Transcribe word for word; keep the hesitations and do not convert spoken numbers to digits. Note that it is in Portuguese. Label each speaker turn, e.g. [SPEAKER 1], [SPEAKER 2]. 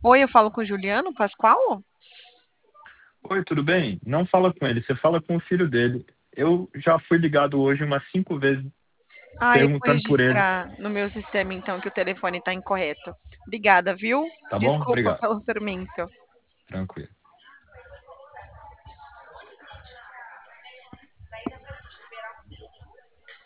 [SPEAKER 1] Oi, eu falo com o Juliano Pascoal?
[SPEAKER 2] Oi, tudo bem? Não fala com ele, você fala com o filho dele. Eu já fui ligado hoje umas cinco vezes
[SPEAKER 1] Ah, eu vou
[SPEAKER 2] perguntando por ele.
[SPEAKER 1] registrar no meu sistema então que o telefone está incorreto. Obrigada, viu?
[SPEAKER 2] Tá bom?
[SPEAKER 1] Desculpa
[SPEAKER 2] Obrigado.
[SPEAKER 1] pelo fermento.
[SPEAKER 2] Tranquilo.